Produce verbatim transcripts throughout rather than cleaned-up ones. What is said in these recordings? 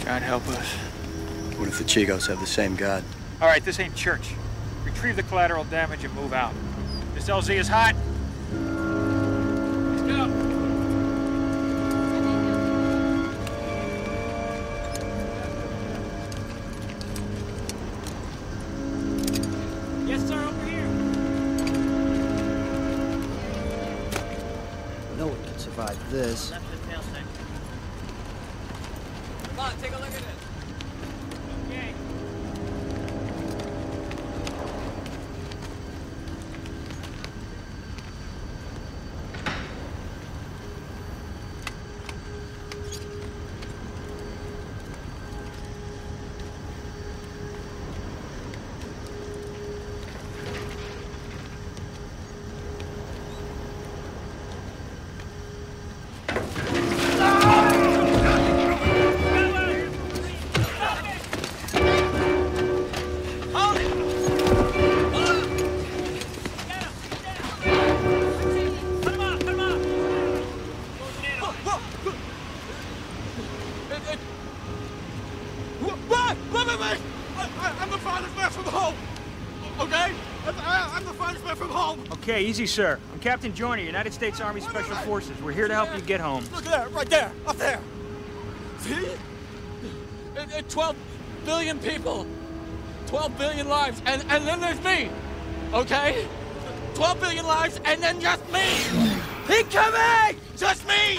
God help us. What if the Chicos have the same God? All right, this ain't church. Retrieve the collateral damage and move out. This L Z is hot. Let's go. Yes, sir, over here. No one can survive this. Left the tail section. Come on, take a look at this. Okay. Okay, easy, sir. I'm Captain Joyner, United States Army Special Forces. We're here to help you get home. Look at that, right there, up there. See? twelve billion people. twelve billion lives, and, and then there's me, okay? twelve billion lives, and then just me. Incoming! Just me!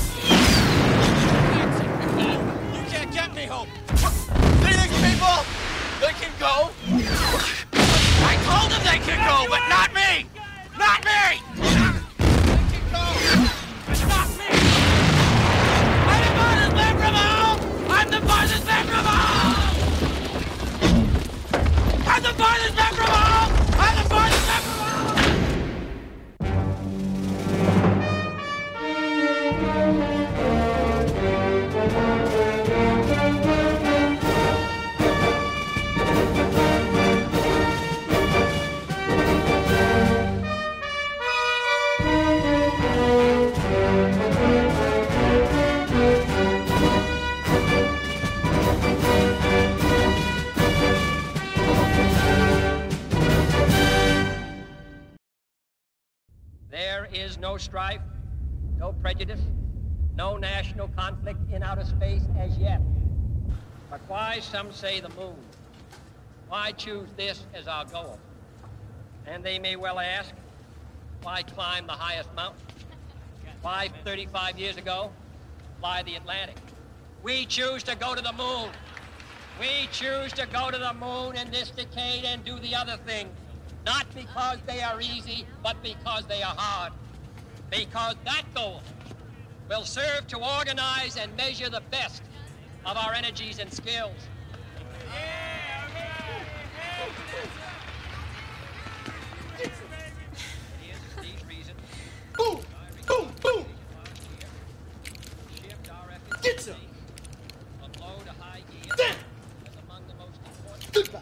You can't get me home. See these people? They can go. I told them they can go, but not me! Not me! They can go, but not me! I'm the farthest man from home! I'm the farthest man from home! I'm the farthest man from home! I'm the farthest man from home! There is no strife, no prejudice, no national conflict in outer space as yet. But why, some say, the moon? Why choose this as our goal? And they may well ask, why climb the highest mountain? Why, thirty-five years ago, fly the Atlantic? We choose to go to the moon. We choose to go to the moon in this decade and do the other thing. Not because they are easy, but because they are hard. Because that goal will serve to organize and measure the best of our energies and skills. Boom! Boom! Boom! Get some! Damn! Goodbye!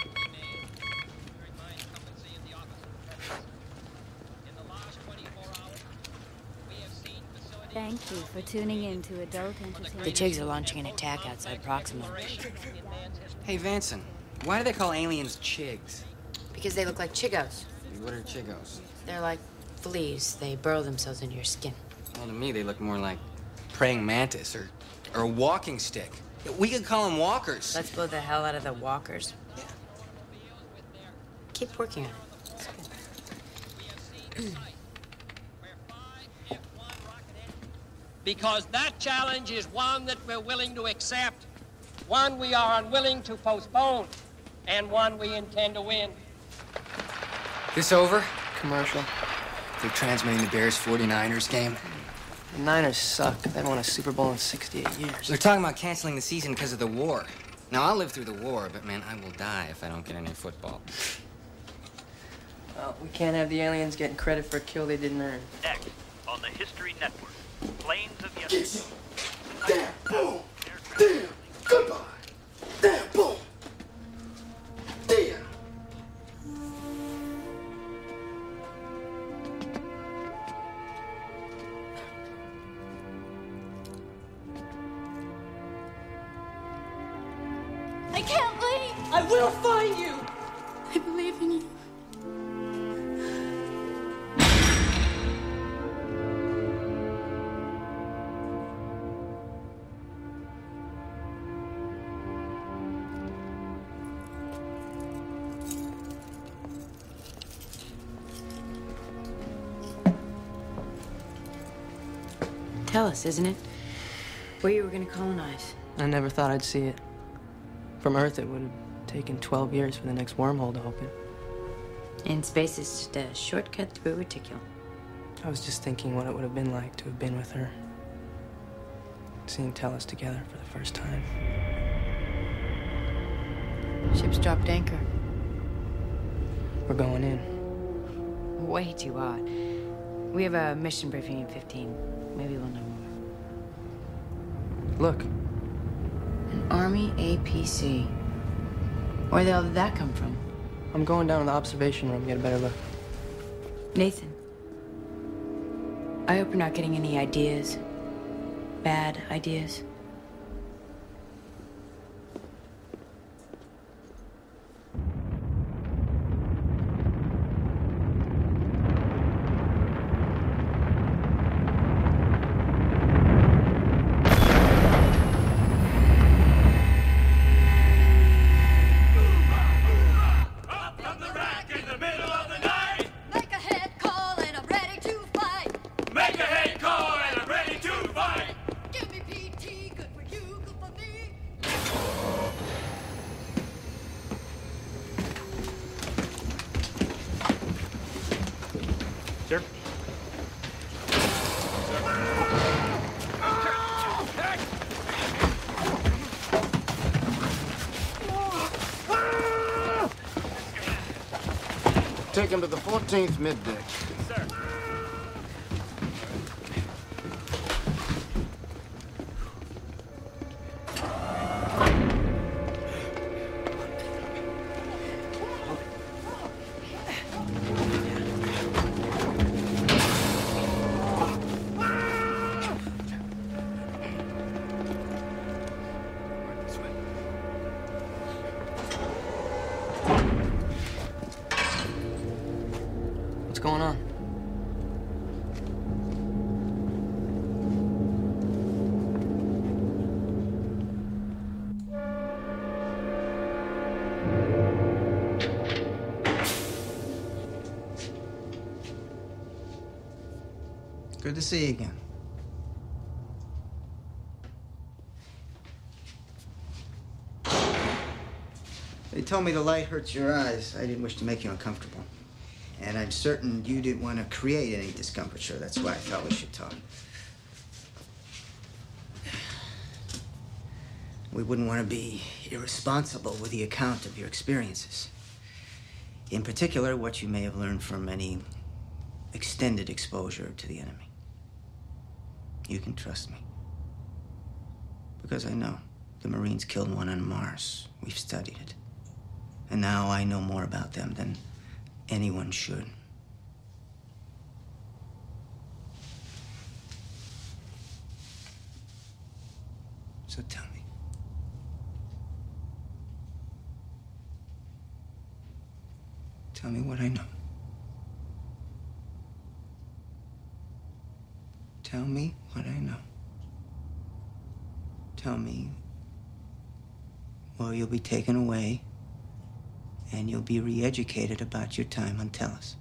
Thank you for tuning in to Adult Entertainment. The Chigs are launching an attack outside Proxima. Hey, Vanson, why do they call aliens Chigs? Because they look like Chigos. What are Chigos? They're like fleas. They burrow themselves into your skin. Well, to me, they look more like praying mantis or, or a walking stick. We could call them walkers. Let's blow the hell out of the walkers. Yeah. Keep working on it. It's good. Because that challenge is one that we're willing to accept, one we are unwilling to postpone, and one we intend to win. This over? Commercial. They're transmitting the Bears forty-niners game. The Niners suck. They haven't won a Super Bowl in sixty-eight years. They're talking about canceling the season because of the war. Now, I'll live through the war, but man, I will die if I don't get any football. Well, we can't have the aliens getting credit for a kill they didn't earn. Next, on the History Network, Planes of Yesterday. Damn, boom! Damn, goodbye! Damn, boom! Damn! can't leave! I will find you! I believe in you. Tell us, isn't it? Where you were gonna colonize. I never thought I'd see it. From Earth, it would have taken twelve years for the next wormhole to open. And space is just a shortcut through reticule. I was just thinking what it would have been like to have been with her. Seeing Tellus together for the first time. Ship's dropped anchor. We're going in. Way too hot. We have a mission briefing in fifteen. Maybe we'll know more. Look. An Army A P C. Where the hell did that come from? I'm going down to the observation room to get a better look. Nathan. I hope you're not getting any ideas. Bad ideas. Take him to the fourteenth midday. Sir. What's going on? Good to see you again. They told me the light hurts your eyes. I didn't wish to make you uncomfortable. And I'm certain you didn't want to create any discomfiture. That's why I thought we should talk. We wouldn't want to be irresponsible with the account of your experiences. In particular, what you may have learned from any extended exposure to the enemy. You can trust me. Because I know the Marines killed one on Mars. We've studied it. And now I know more about them than anyone should. So tell me. Tell me what I know. Tell me what I know. Tell me, or you'll be taken away and you'll be re-educated about your time on Tellus.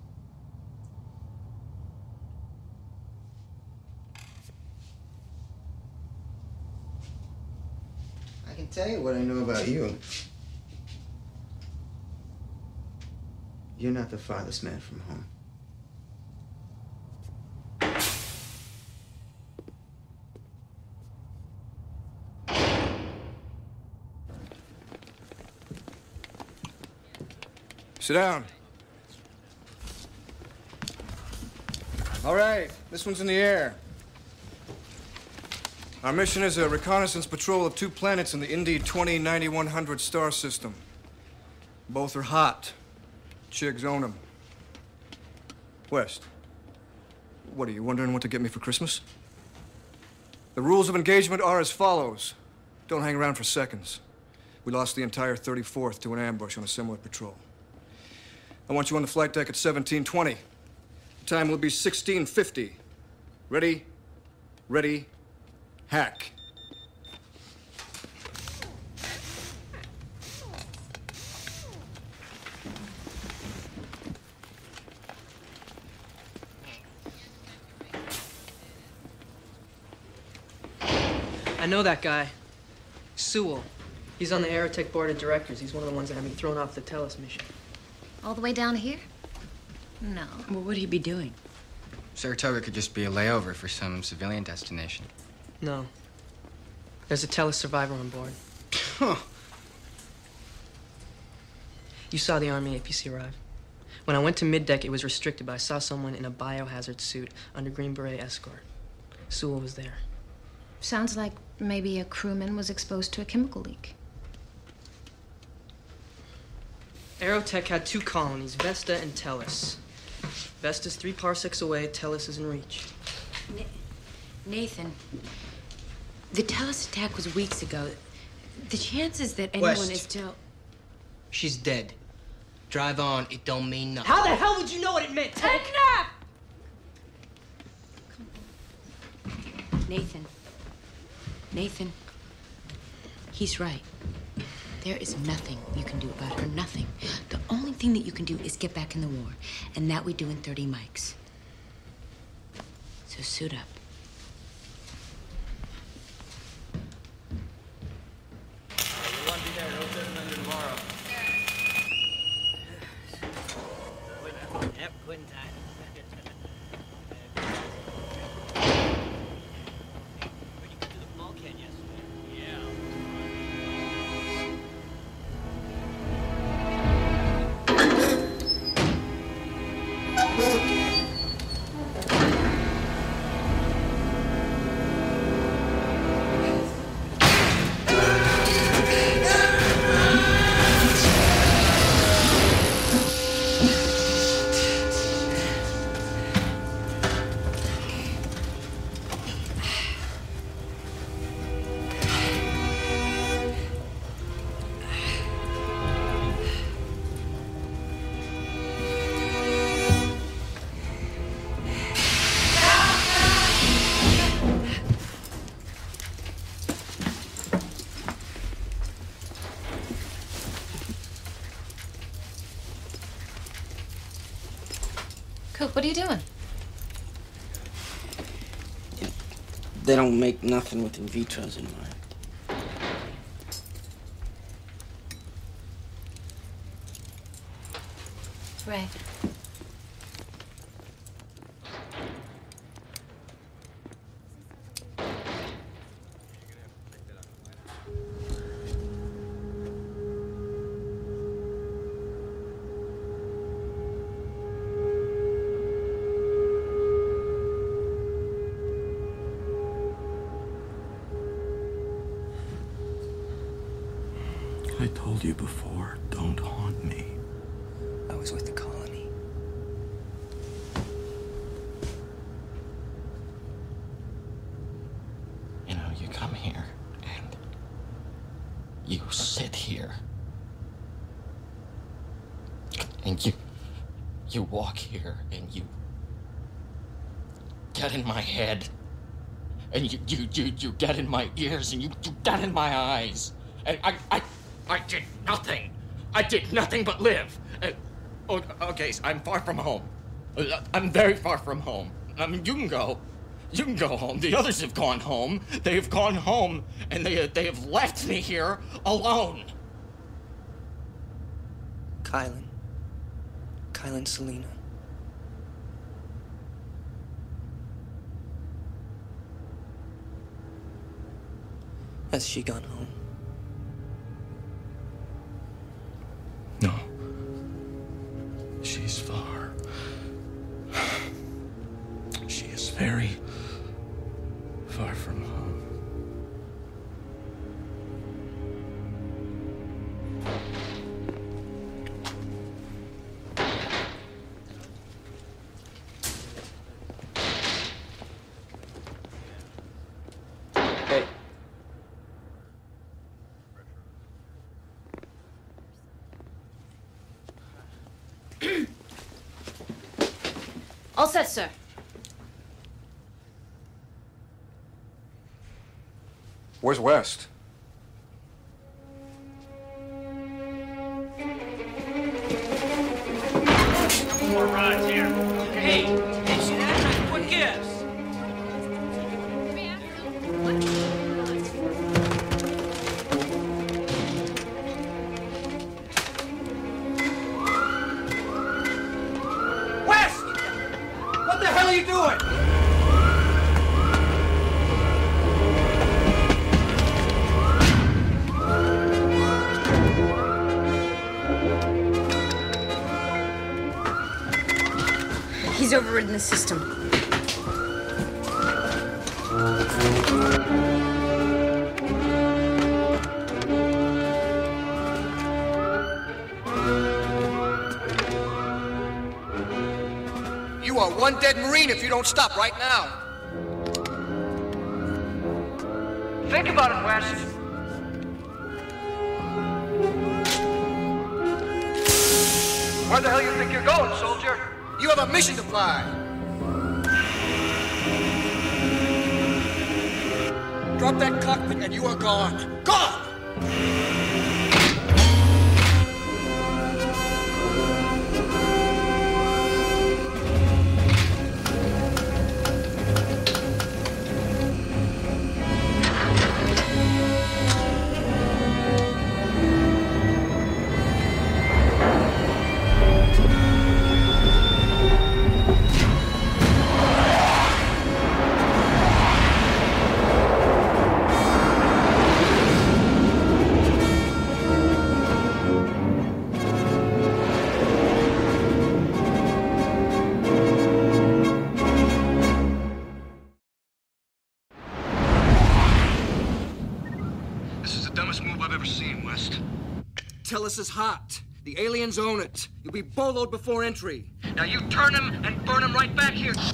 I can tell you what I know about you. You're not the farthest man from home. Sit down. All right, this one's in the air. Our mission is a reconnaissance patrol of two planets in the Indy twenty ninety-one hundred star system. Both are hot. Chigs own them. West, what are you wondering what to get me for Christmas? The rules of engagement are as follows. Don't hang around for seconds. We lost the entire thirty-fourth to an ambush on a similar patrol. I want you on the flight deck at seventeen twenty. The time will be sixteen fifty. Ready? Ready? Hack. I know that guy. Sewell. He's on the Aerotech board of directors. He's one of the ones that had me thrown off the Tellus mission. All the way down here? No. What would he be doing? Saratoga could just be a layover for some civilian destination. No. There's a Tellus survivor on board. Huh. You saw the Army A P C arrive. When I went to middeck, it was restricted, but I saw someone in a biohazard suit under Green Beret escort. Sewell was there. Sounds like maybe a crewman was exposed to a chemical leak. Aerotech had two colonies, Vesta and Tellus. Vesta's three parsecs away, Tellus is in reach. Na Nathan, the Tellus attack was weeks ago. The chances that anyone West. is still... She's dead. Drive on, it don't mean nothing. How the hell would you know what it meant, Tech? Nathan. Nathan. He's right. There is nothing you can do about her, nothing. The only thing that you can do is get back in the war, and that we do in thirty mics. So suit up. We won't be there. No serving under tomorrow. Yep, quitting time. Where'd you go to the bulkhead yesterday? Yeah. Coop, what are you doing? They don't make nothing with in vitros in mind. Ray. I told you before, don't haunt me. I was with the colony. You know, you come here and you sit here. And you you walk here and you get in my head. And you you you, you get in my ears and you, you get in my eyes. And I I I did nothing. I did nothing but live. Uh, oh, okay, so I'm far from home. Uh, I'm very far from home. I mean, you can go. You can go home. The others have gone home. They have gone home, and they, they have left me here alone. Kylan. Kylan Selena. Has she gone home? No. She's far. She is very far from home. Hey. All set, sir. Where's West? More rides here. Hey, hey, see that? What gives? West! What the hell are you doing? He's overridden the system. You are one dead Marine if you don't stop right now. Think about it, West. Where the hell you think you're going, soldier? You have a mission to fly. Drop that cockpit and you are gone. Gone! Tellus is hot. The aliens own it. You'll be boloed before entry. Now you turn him and burn him right back here.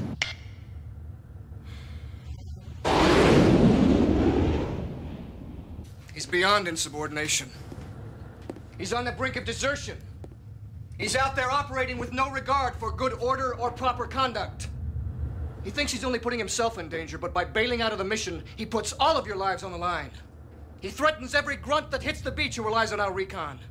He's beyond insubordination. He's on the brink of desertion. He's out there operating with no regard for good order or proper conduct. He thinks he's only putting himself in danger, but by bailing out of the mission, he puts all of your lives on the line. He threatens every grunt that hits the beach who relies on our recon.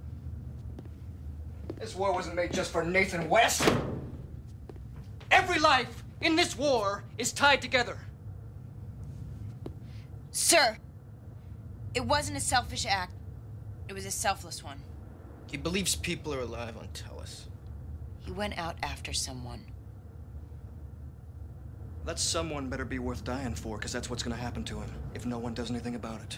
This war wasn't made just for Nathan West. Every life in this war is tied together. Sir, it wasn't a selfish act. It was a selfless one. He believes people are alive on Tellus. He went out after someone. That someone better be worth dying for, because that's what's going to happen to him if no one does anything about it.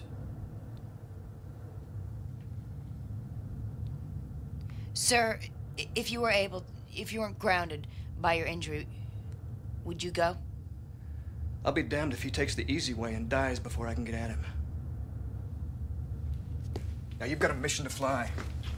Sir, if you were able, if you weren't grounded by your injury, would you go? I'll be damned if he takes the easy way and dies before I can get at him. Now, you've got a mission to fly.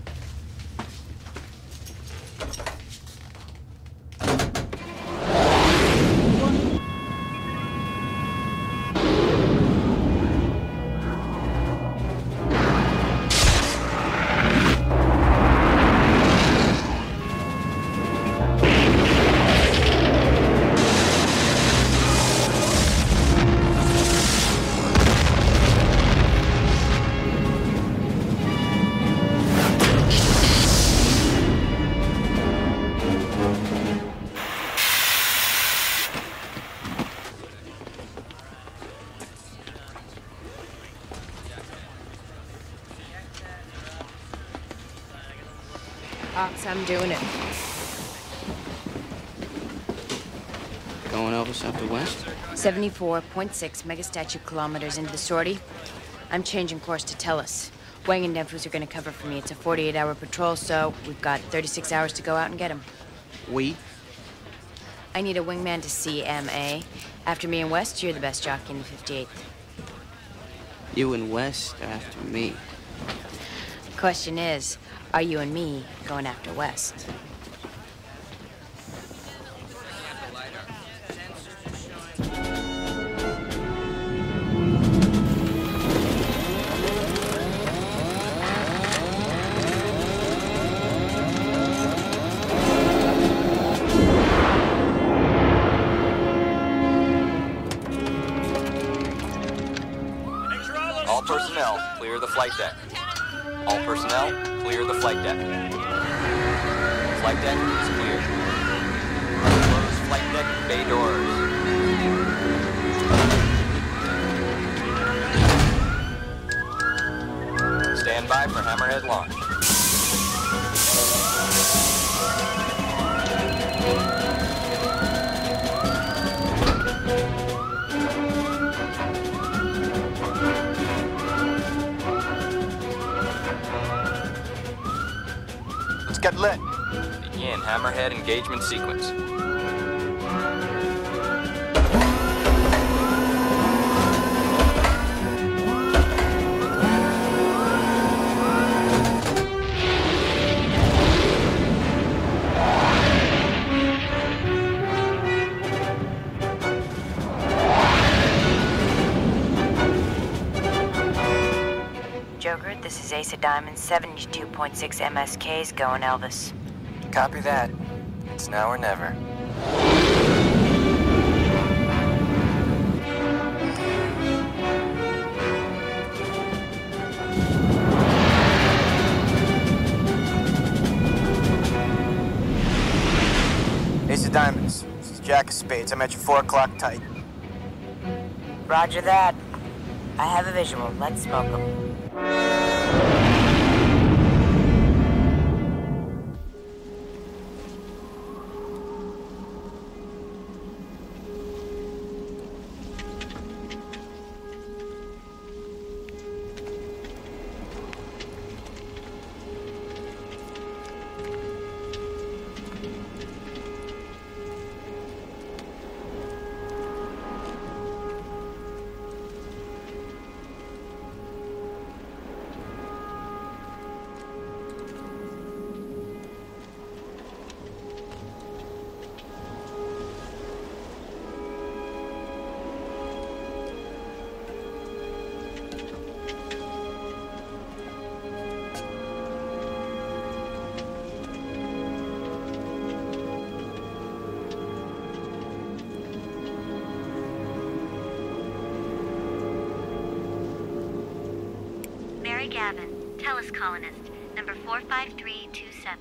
Ops, I'm doing it. Going over after West? seventy-four point six megastatute kilometers into the sortie. I'm changing course to Tellus. Wang and Denfus are going to cover for me. It's a forty-eight hour patrol, so we've got thirty-six hours to go out and get him. We? I need a wingman to C M A. After me and West, you're the best jockey in the fifty-eighth. You and West are after me. Question is, are you and me going after West? clear the flight deck. All personnel, clear the flight deck. Flight deck is clear. Close flight deck bay doors. Stand by for Hammerhead launch. Let's get lit. Begin Hammerhead engagement sequence. Joker, this is Ace of Diamonds, seventy-two point six M S Ks going Elvis. Copy that. It's now or never. Ace of Diamonds. This is Jack of Spades. I'm at your four o'clock tight. Roger that. I have a visual. Let's smoke 'em. Mary Gavin, Tellus colonist, number four five three two seven.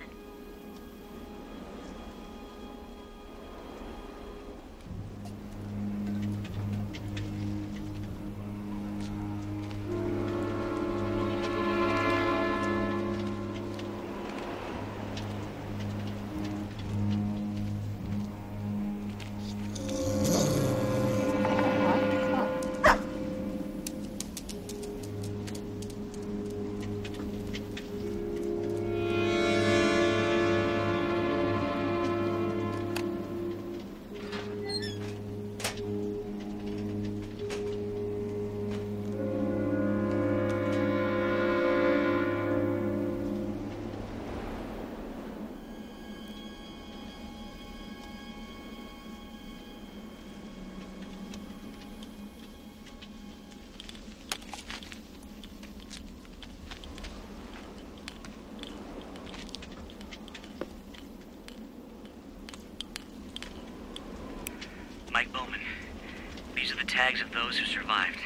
Mike Bowman. These are the tags of those who survived.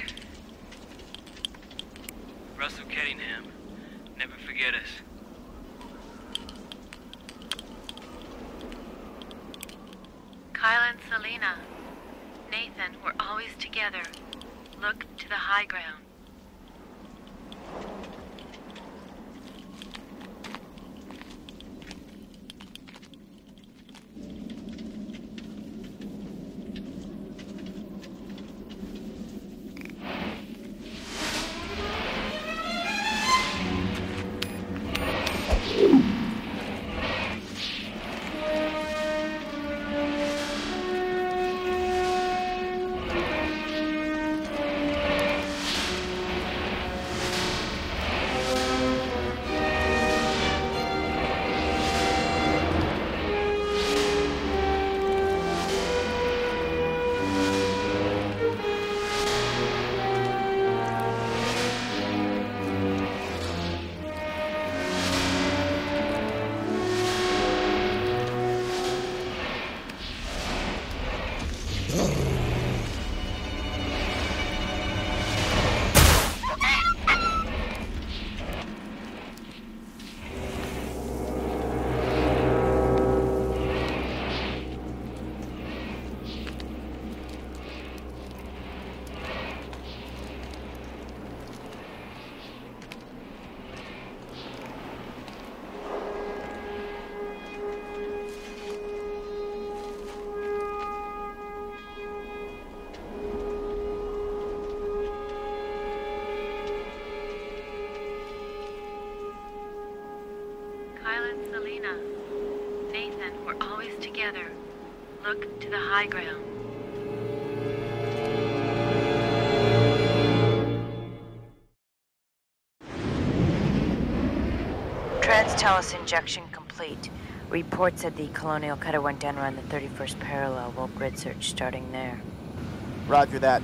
Russell Kettingham. Never forget us. Kyle and Selena. Nathan, we're always together. Look to the high ground. Selena. Nathan, we're always together. Look to the high ground. Trans-Telus injection complete. Report said the Colonial cutter went down around the thirty-first parallel. We'll grid search starting there. Roger that.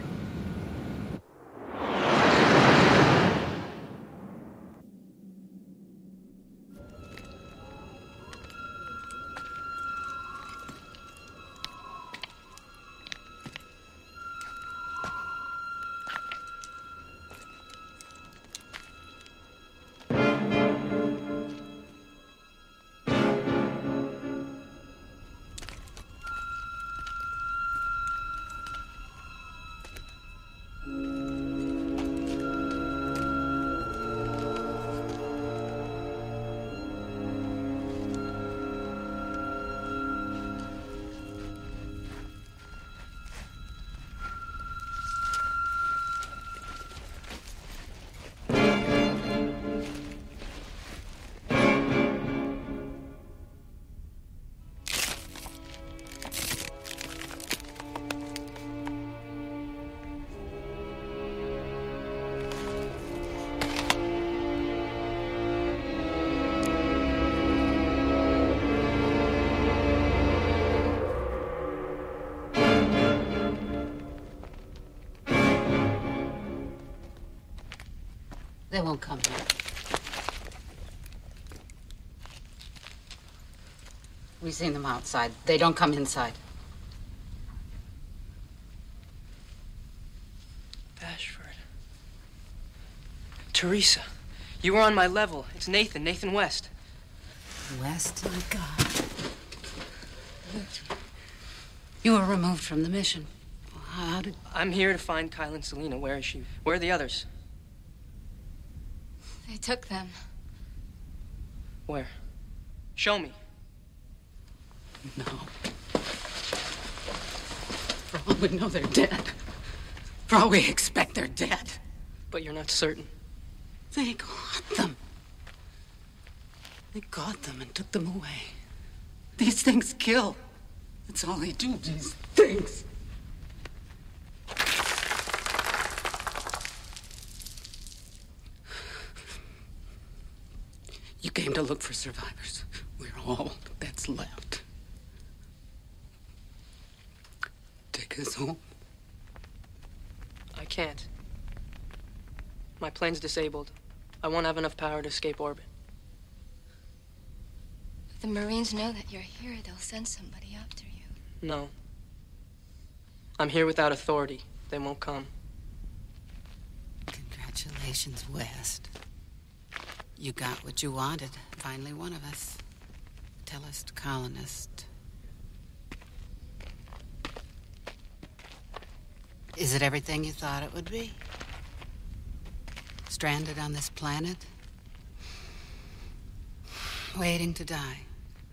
They won't come here. We've seen them outside. They don't come inside. Bashford. Teresa, you were on my level. It's Nathan, Nathan West. West, my God. You were removed from the mission. How did... I'm here to find Kyle and Selena. Where is she? Where are the others? They took them. Where? Show me. No. For all we know, they're dead. For all we expect, they're dead. But you're not certain. They got them. They got them and took them away. These things kill. That's all they do, these things. You came to look for survivors. We're all that's left. Take us home. I can't. My plane's disabled. I won't have enough power to escape orbit. If the Marines know that you're here, they'll send somebody after you. No. I'm here without authority. They won't come. Congratulations, West. You got what you wanted. Finally one of us. Tellus colonist. Is it everything you thought it would be? Stranded on this planet? Waiting to die?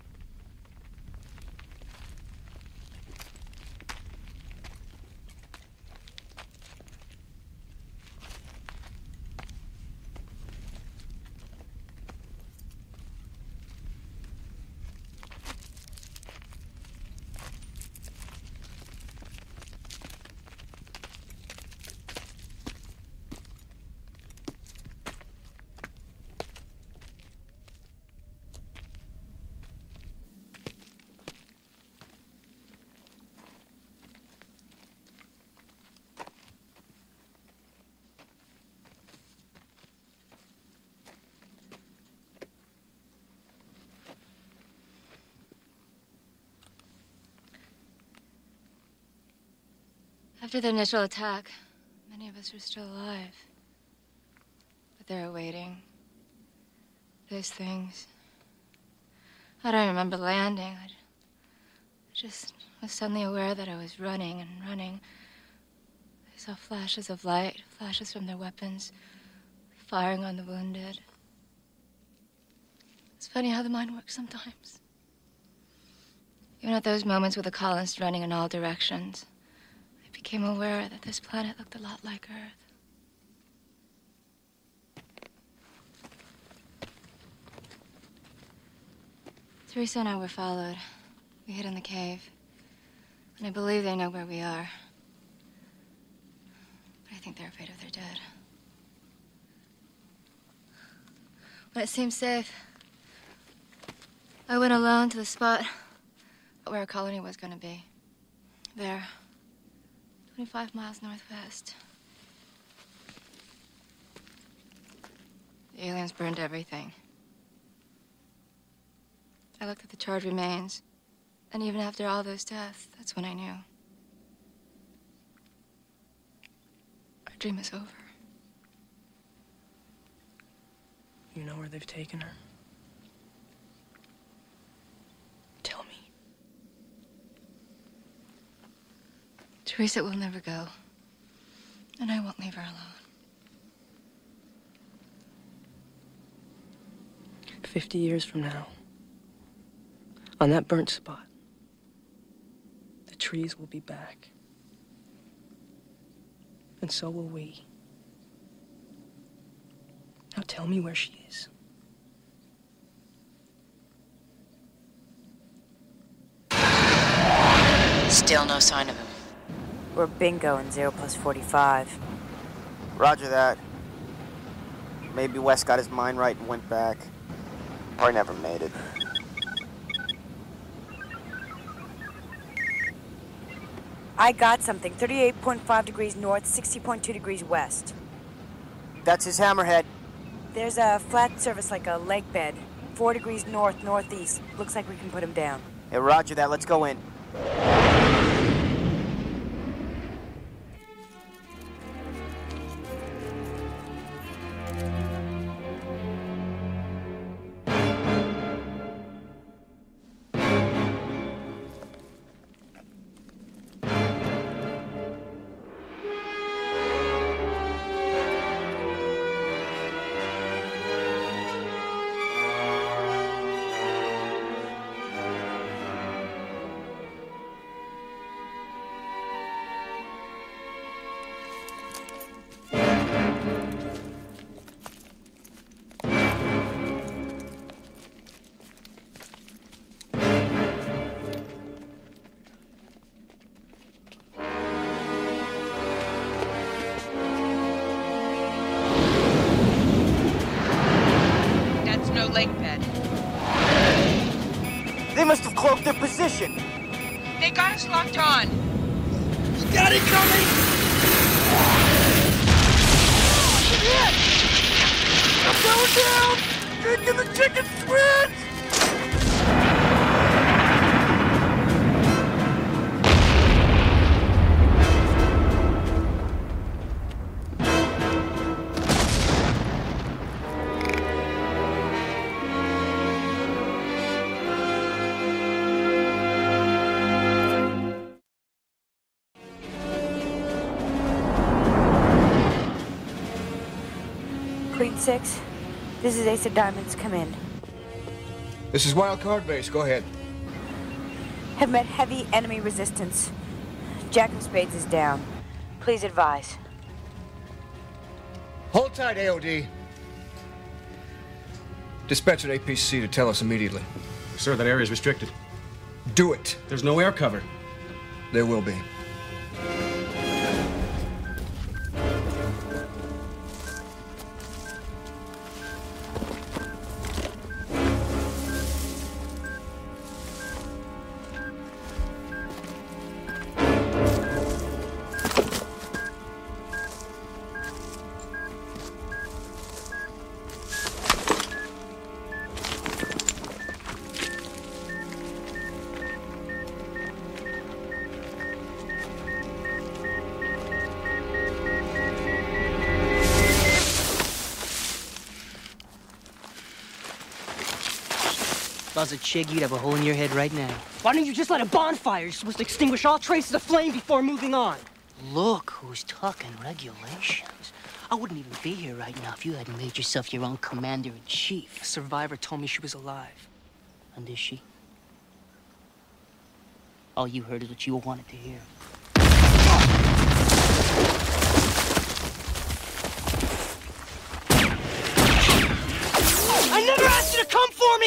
After the initial attack, many of us were still alive. But they were waiting. Those things. I don't remember landing. I just was suddenly aware that I was running and running. I saw flashes of light, flashes from their weapons, firing on the wounded. It's funny how the mind works sometimes. Even at those moments with the colonists running in all directions, I became aware that this planet looked a lot like Earth. Teresa and I were followed. We hid in the cave. And I believe they know where we are. But I think they're afraid of their dead. When it seemed safe, I went alone to the spot where our colony was going to be. There, twenty-five miles northwest. The aliens burned everything. I looked at the charred remains, and even after all those deaths, that's when I knew. Our dream is over. You know where they've taken her? Tell me. Teresa will never go, and I won't leave her alone. Fifty years from now, on that burnt spot, the trees will be back. And so will we. Now tell me where she is. Still no sign of him. We're bingo in zero plus forty-five. Roger that. Maybe West got his mind right and went back. Or never made it. I got something. thirty-eight point five degrees north, sixty point two degrees west. That's his hammerhead. There's a flat surface like a lake bed. Four degrees north, northeast. Looks like we can put him down. Hey, roger that. Let's go in. They must have cloaked their position. They got us locked on. You got it coming! Hit! I'm going down! Into the chicken switch! Six. This is Ace of Diamonds. Come in. This is Wildcard Base. Go ahead. Have met heavy enemy resistance. Jack of Spades is down. Please advise. Hold tight, A O D. Dispatch at A P C to tell us immediately. Sir, that area is restricted. Do it. There's no air cover. There will be. If I was a Chig, you'd have a hole in your head right now. Why don't you just light a bonfire? You're supposed to extinguish all traces of flame before moving on. Look who's talking regulations. I wouldn't even be here right now if you hadn't made yourself your own commander-in-chief. A survivor told me she was alive. And is she? All you heard is what you wanted to hear. I never asked you to come for me!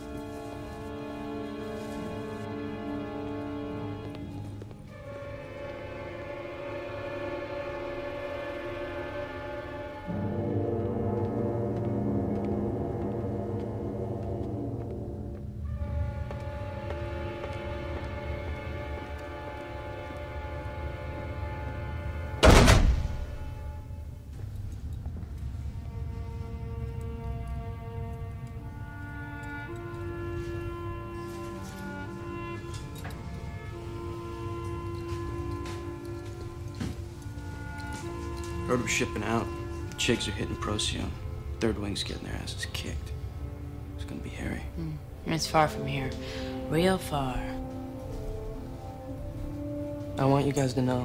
Heard we're shipping out. Chigs are hitting Procyon. Third Wing's getting their asses kicked. It's gonna be hairy. Mm. It's far from here. Real far. I want you guys to know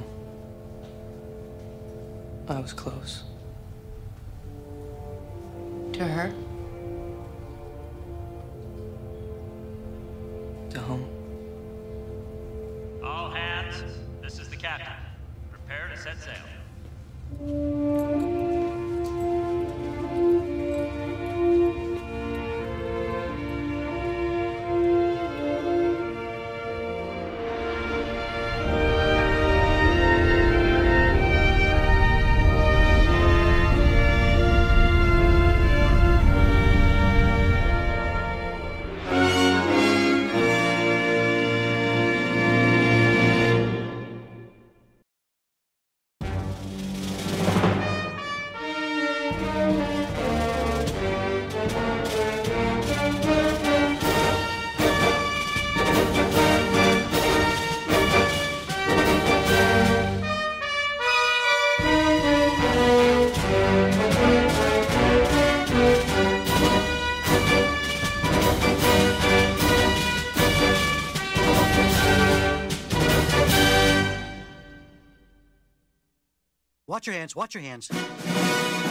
I was close. To her? To home. All hands, this is the captain. Prepare to set sail. Watch your hands, watch your hands.